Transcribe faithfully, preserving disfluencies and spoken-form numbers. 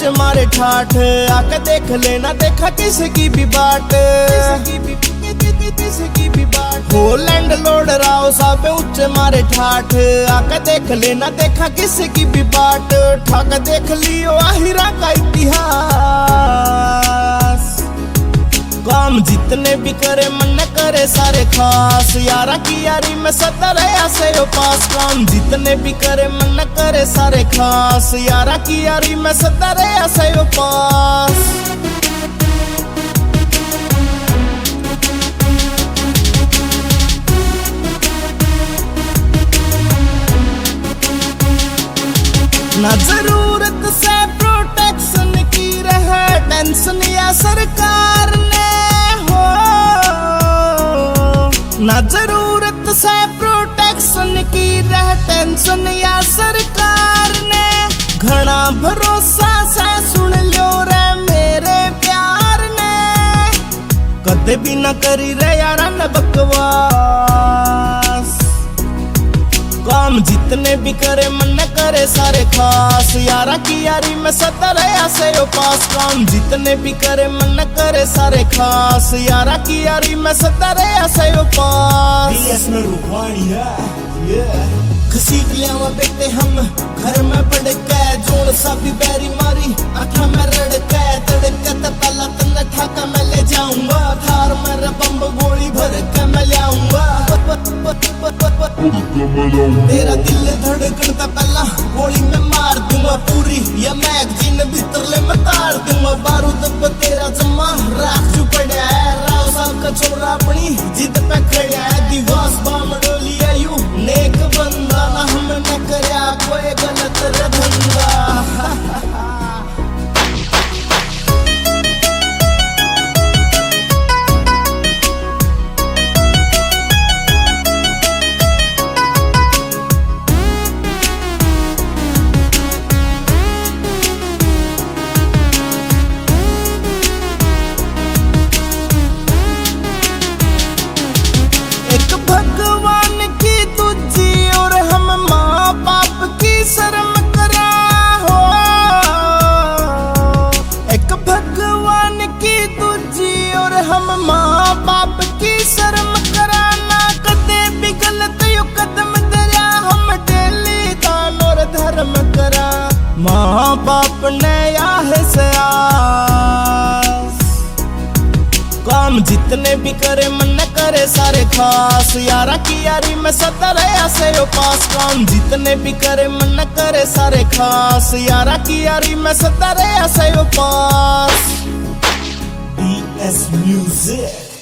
ऊंचे मारे ठाठ, आके देख लेना देखा किसकी भी बाट, किसकी भी बाट। हो लैंड लोड राव साहब ऊंचे मारे ठाठ, आके देख लेना देखा किसकी भी बाट। ठाक देख लियो आहिरा का इतिहास, काम जितने भी करे मन न करे सारे खास। यारा की यारी में सदा रहा से पास, काम जितने भी करे मन न करे सारे खास। यारा की यारी में सदा रहा से पास। ना जरूरत से प्रोटेक्शन की रहे टेंशन या सरकार ने हो, ना जरूरत से प्रोटेक्शन की रहे टेंशन या सरकार ने। घना भरोसा से सुन लो रे मेरे प्यार ने, कदे भी न करी रे यारा न बकवास। काम जितने भी करे मन न करे सारे खास। यारा की यारी में सदा रहा से पास, काम जितने भी करे मन न करे सारे खास। यारा की यारी में सदा रहा से पास। घसीट लिया बेटे हम घर में पड़ के, जोड़ सा भी बैरी मारी आँखा में रड़के। तड़के तो पहला तन्ने ठाका मैं ले जाऊंगा, थार मेरा बम गोली भर के मैं ले आऊंगा। तेरा दिल धड़कन तो पहला गोली में मार दूंगा पूरी, या मैगजीन भीतर ले मैं तार दूंगा। बारूद पे तेरा जमा राख चु पड़ा है, राव साहब का छोरा अपनी जिद पे खड़ा है। दिवास बाम डोली आयु नेक बंदा, ना हमने करया कोई गलत धंधा। भगवान की तुझी और हम माँ बाप की शर्म करा हो, एक भगवान की तुझी और हम माँ बाप की शर्म कराना। कदे भी गलत यो कदम दरिया हम डेली दान और धर्म करा। माँ बाप ने याह से आस, काम जितने भी करे मन न करे सारे खास। यारा की यारी में सदा रहा से पास, काम जितने भी करे मन न करे सारे खास। यारा की यारी में सदा रहा से पास। D S music.